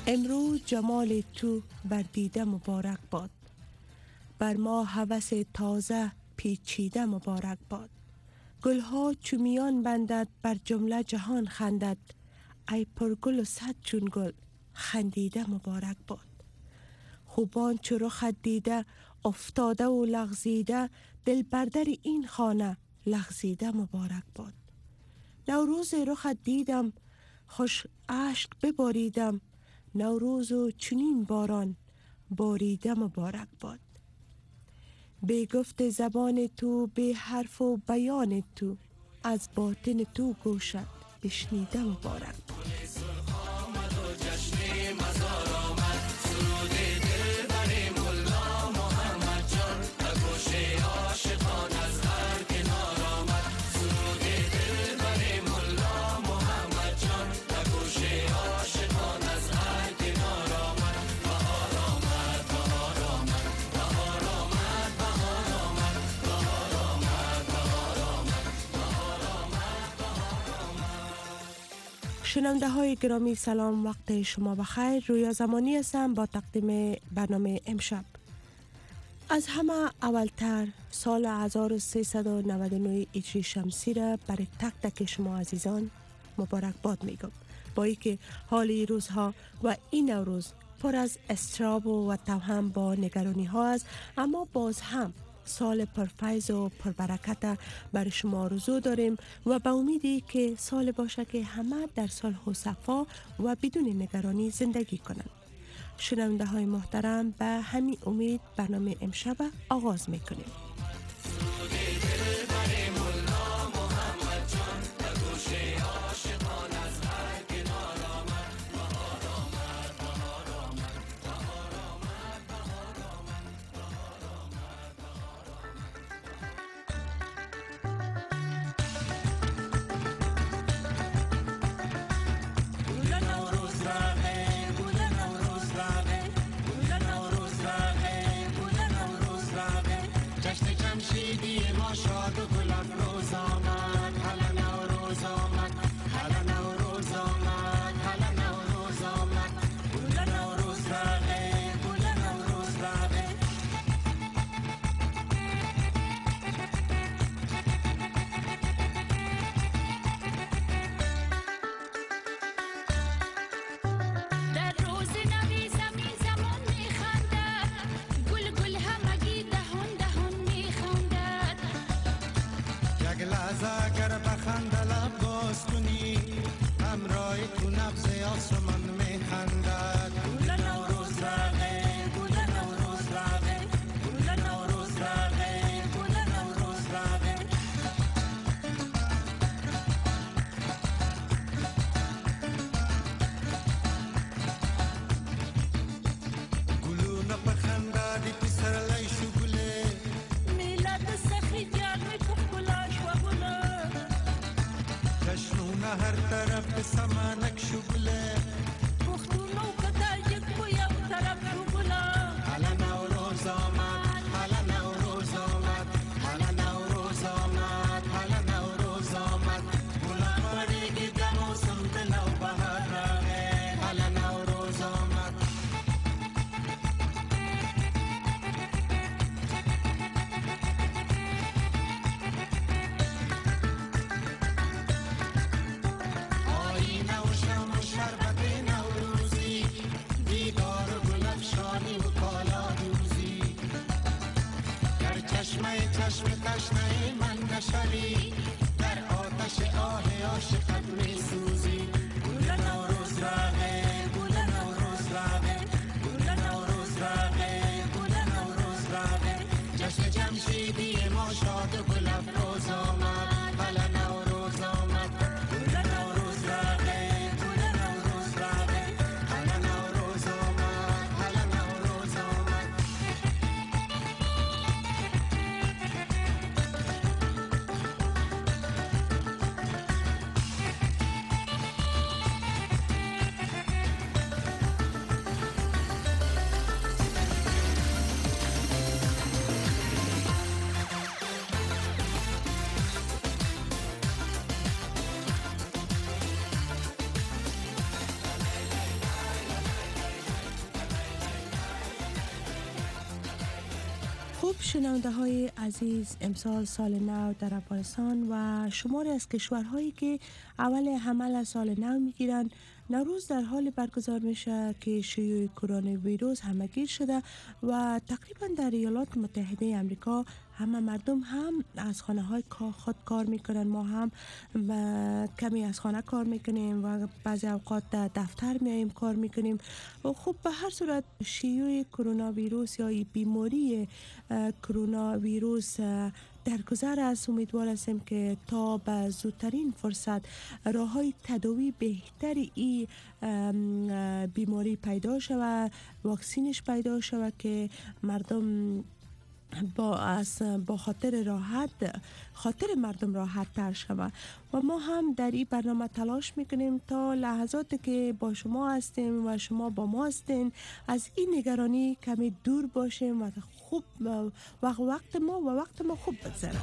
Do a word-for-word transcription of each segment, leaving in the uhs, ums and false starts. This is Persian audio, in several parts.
امروز جمال تو بر دیده مبارک باد، بر ما هوس تازه پیچیده مبارک باد. گلها چومیان بندد بر جمله جهان خندد، ای پرگل و صد چون گل خندیده مبارک باد. خوبان چو رخت دیده افتاده و لغزیده، دل بردر این خانه لغزیده مبارک باد. نوروز رخت دیدم خوش اشک بباریدم، نوروز و چنین باران باریده مبارک باد. به گفت زبان تو، به حرف و بیان تو، از باطن تو گوشت بشنیده مبارک باد. شنونده های گرامی سلام، وقت شما بخیر. رویا زمانی هستم با تقدیم برنامه امشب. از همه اولتر سال هزار و سیصد و نود و نه هجری شمسی را برای تک تک شما عزیزان مبارکباد میگم، با اینکه حال این روزها و این نوروز پر از استراب و توهم با نگرانی ها است، اما باز هم سال پرفیض و پربرکت بر شما آرزو داریم و به امیدی که سال باشه که همه در صلح و صفا و بدون نگرانی زندگی کنند. شنونده های محترم، به همین امید برنامه امشب آغاز میکنیم. خوب شنونده های عزیز، امسال سال نو در افغانستان و شماری از کشورهایی که اول حمل سال نو میگیرند، نوروز در حال برگزار میشه که شیوع کرونا ویروس همگیر شده و تقریبا در ایالات متحده آمریکا همه مردم هم از خانه های خود کار میکنن. ما هم کمی از خانه کار میکنیم و بعضی اوقات در دفتر میایم کار میکنیم. و خب به هر صورت شیوع کرونا ویروس یا بیماری کرونا ویروس در گذر است. امیدوار هستیم که تا به زودترین فرصت راه های تداوی بهتری ای بیماری پیدا شود، واکسینش پیدا شود که مردم با از با خاطر راحت خاطر مردم راحت تر شود. و ما هم در این برنامه تلاش میکنیم تا لحظاتی که با شما هستیم و شما با ما هستین از این نگرانی کمی دور باشیم و خوب وقت وقت ما و وقت ما خوب بگذره.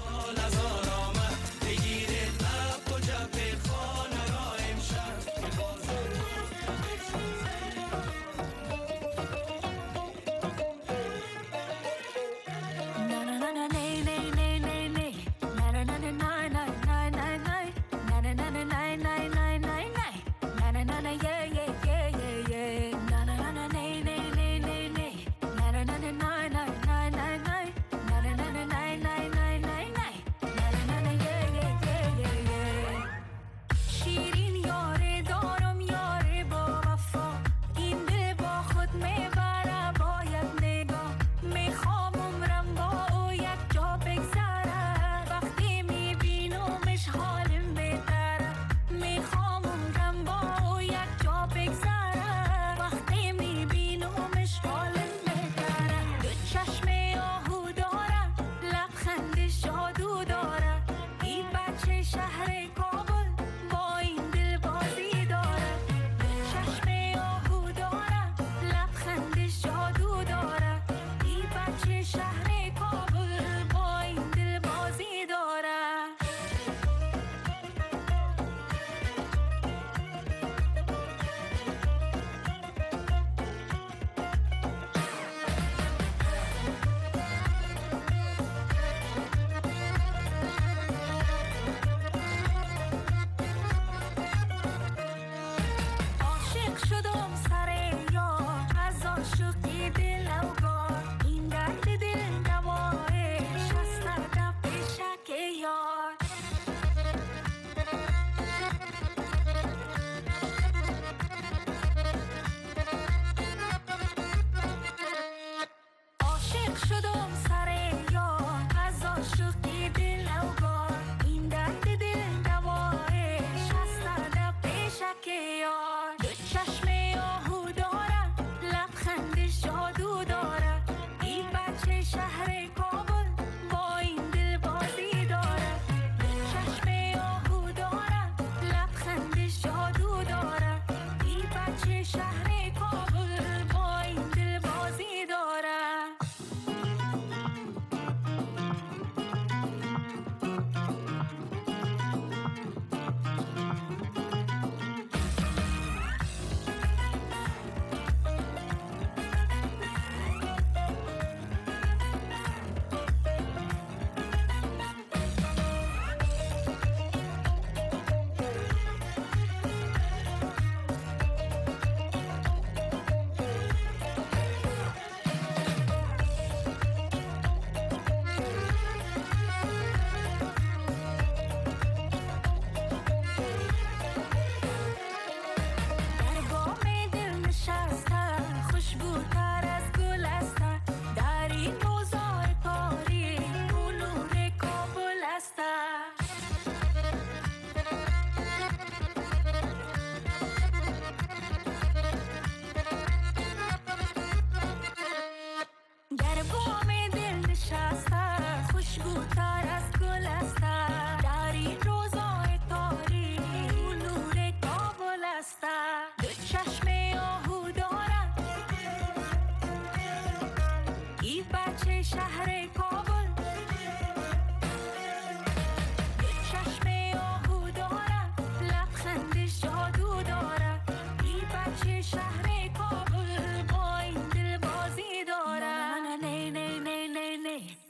نه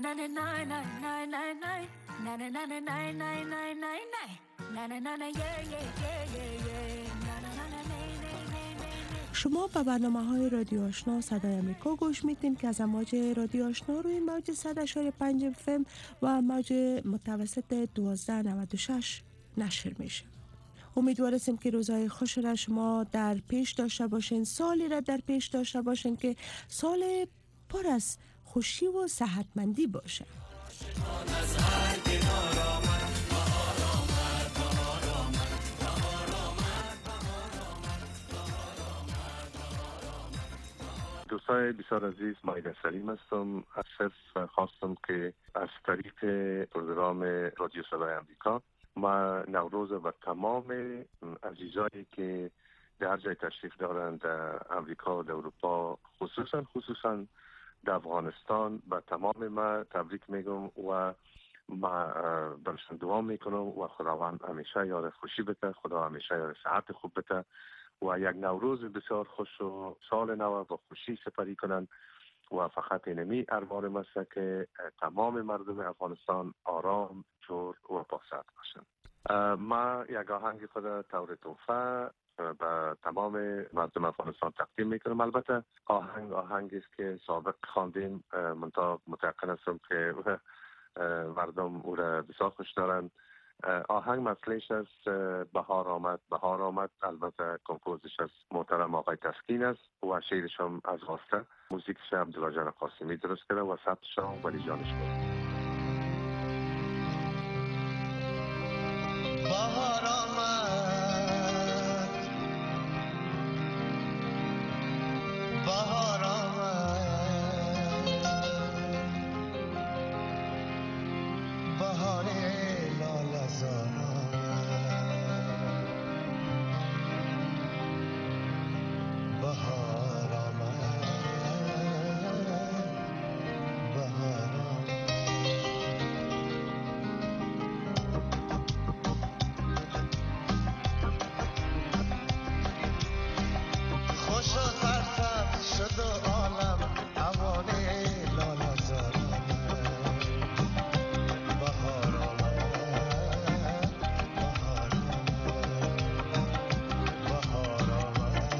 شما به برنامه های رادیو آشنا صدای امریکا گوش میتین که از امواج رادیو آشنا روی موج صد و شش پنج اف ام و موج متوسط دوازده نود و شش نشر میشه. امیدوارم که روزهای خوش را شما در پیش داشته باشین، سالی را در پیش داشته باشین که سال پر از خوشی و صحتمندی باشه. دوستای بسیار عزیز، مایده سلیم هستم. از صرف خواستم که از طریق پروگرام رادیو صدای امریکا ما نوروز و تمام عزیزایی که در جای تشریف دارند در امریکا و در اروپا، خصوصا خصوصا در افغانستان، و تمام ما تبریک میگم و ما برشان دعا میکنم و خداوند همیشه یار خوشی بده، خدا همیشه یار صحت خوب بده و یک نوروز بسیار خوش و سال نو با خوشی سپری کنند و فقط اینمی ارمان است که تمام مردم افغانستان آرام، جور و پاسد باشند. ما یک آهنگ خود طور توفه به تمام مردم افغانستان تقدیم میکنم. البته آهنگ آهنگی است که سابق خواندیم، منتها متأکد هستم که مردم او را بسیار خوش دارند. آهنگ مطلعش از بهار آمد بهار آمد، البته کمپوزش از محترم آقای تسکین است و شعرش هم از واسطه، موزیکش عبدالله جان قاسمی درست کرده و ثبتش هم ولی جانش بود. بهار آمد بهار آمد بهار لاله‌زار بهار آمد بهار آمد. خوش و سرسبز شد و عالم اوانه لاله‌زار بهار آمد بهار آمد بهار آمد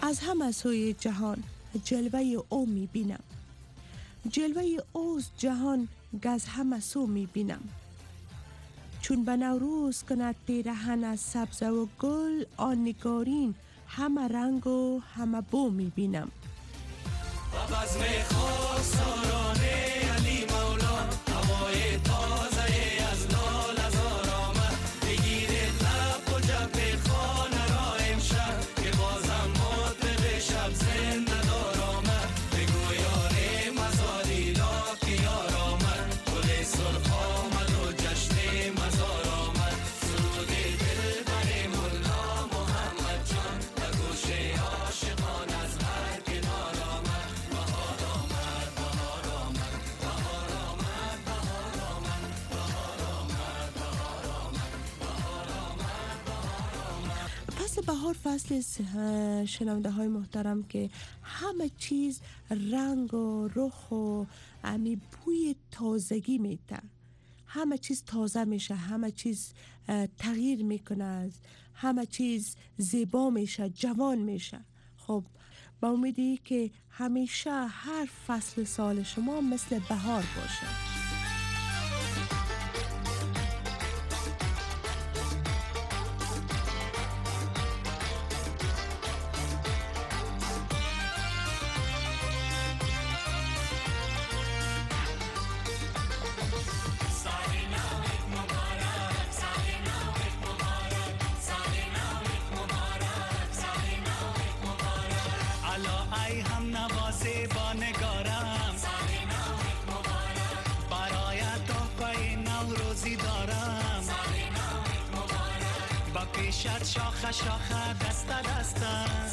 از همه سوی جهان جلوه او می بینم. جلوه اوز جهان گز همه سو می بینم. چون به نوروز کند پیرهن از سبزه و گل، آن نگارین همه رنگ و همه بو می بینم. و بزم خواستارانه علی مولا، هوای تازه از لال از آرامد، بگیره لب و جب خانه را امشب، که بازم مطرب شب زنده دار آمد، بگو یاره مزاری لا که یار آمد، گل سرخ آمد و جشن مزار آمد، سرود دل بر ملا محمد جان، و گوش عاشقان از هر کنار آمد، بهار آمد بهار آمد بهار آمد بهار آمد بهار آمد بهار آمد بهار آمد بهار آمد. پس بهار فصل شنونده های محترم که همه چیز رنگ و رخ و امی بوی تازگی میده، همه چیز تازه میشه، همه چیز تغییر میکنه، همه چیز زیبا میشه، جوان میشه. خب با امیدی که همیشه هر فصل سال شما مثل بهار باشه. الا ای هم نوازی با نگارم، برایت تحفه نوروزی دارم، با پیشت شاخه شاخه دست دستم،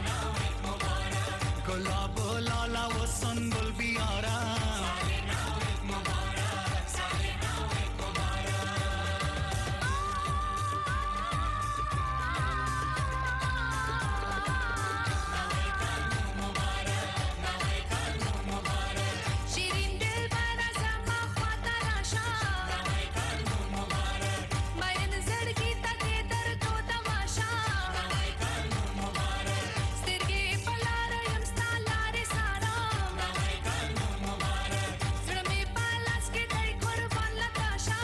گلاب و لاله و سنبل بیارم. شیرین دل بر از اما خاطر آشا، ماین زرگی تکی در تو تماشا، سترگی پلارایم ستالار سارام، زرمی پالاس که در قربان لطاشا،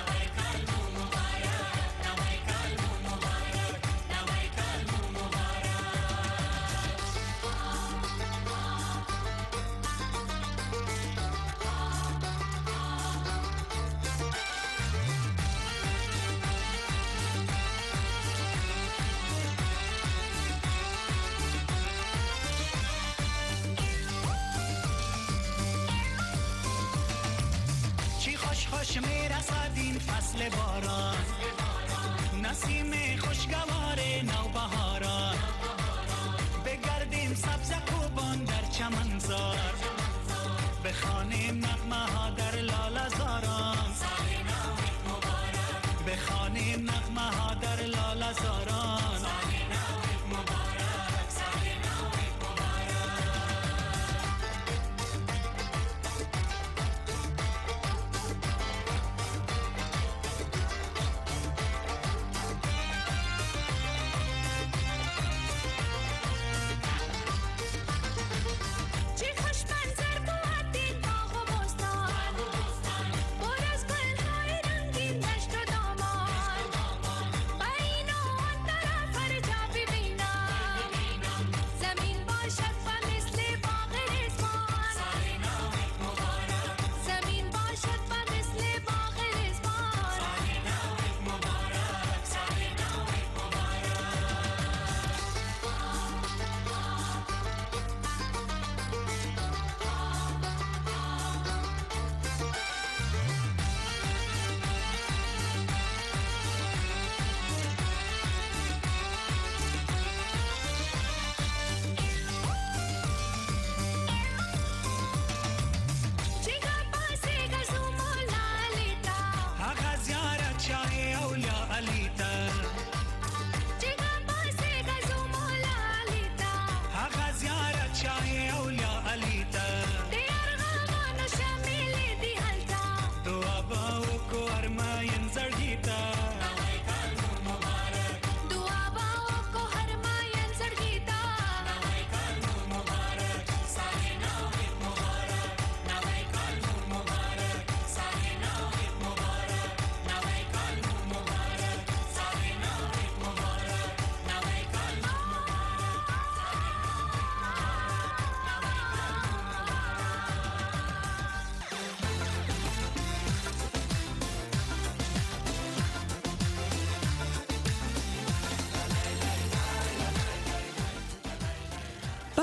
چی خوش خوش میرسد این فصل باران، نسیم خوشگوار نوبهاران، بگردیم سبز خوبان در چمنزار، بخوانیم نغمه ها در لاله زاران، بخوانیم نغمه ها در لاله زاران. چی خوش منظر بود این باغ و بستان، پر از گل‌های رنگین دشت و دامان، با این و آن طرف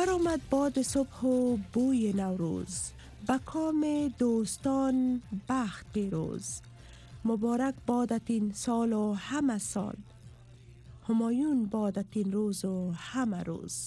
برآمد باد صبح و بوی نوروز، به کام دوستان بخت پیروز. مبارک بادت این سال و همه سال، همایون بادت این روز و همه روز.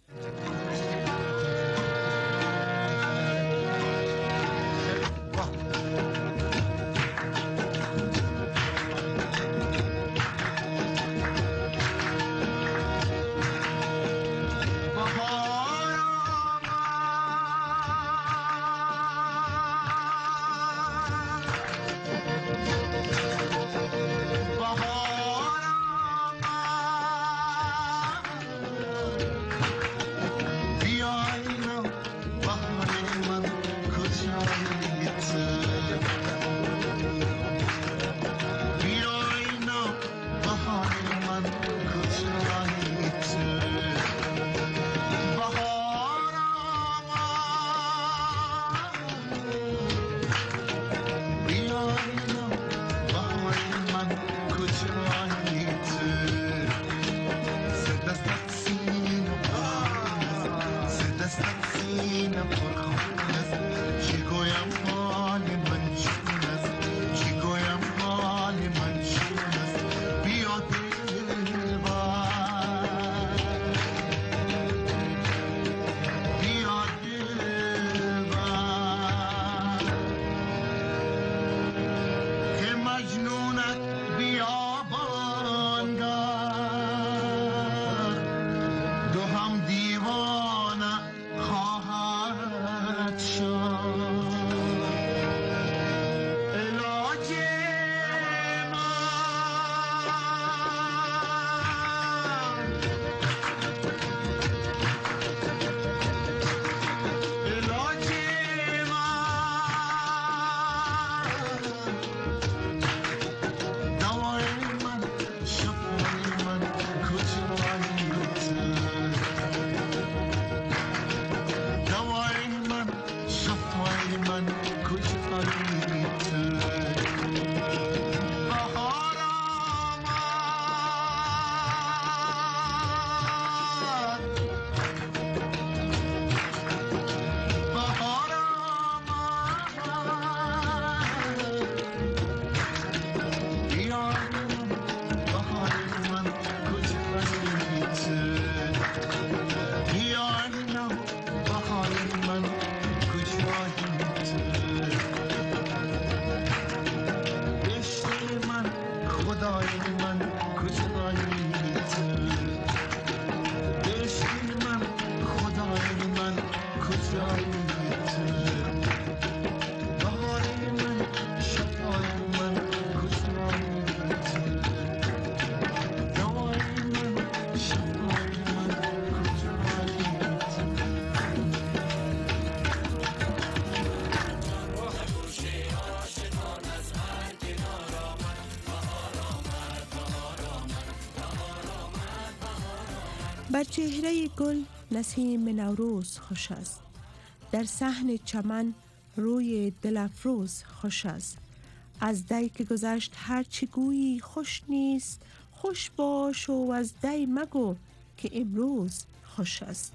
بر چهره گل نسیم نوروز خوش است، در صحن چمن روی دل افروز خوش است. از دی که گذشت هرچی گویی خوش نیست، خوش باش و از دی مگو که امروز خوش است.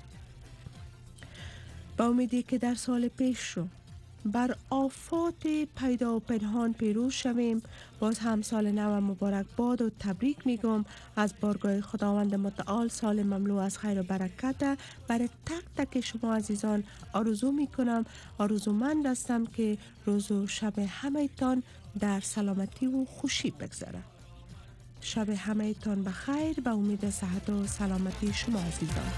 با امیدی که در سال پیش رو بر آفات پیدا و پنهان پیروز شویم، باز هم سال نو مبارک باد و تبریک میگم از بارگاه خداوند متعال. سال مملو از خیر و برکت برای تک تک شما عزیزان آرزو میکنم. آرزومند هستم که روز و شب همه تان در سلامتی و خوشی بگذره. شب همه تان بخیر و امید صحت و سلامتی شما عزیزان.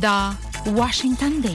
دا واشنگتن دی.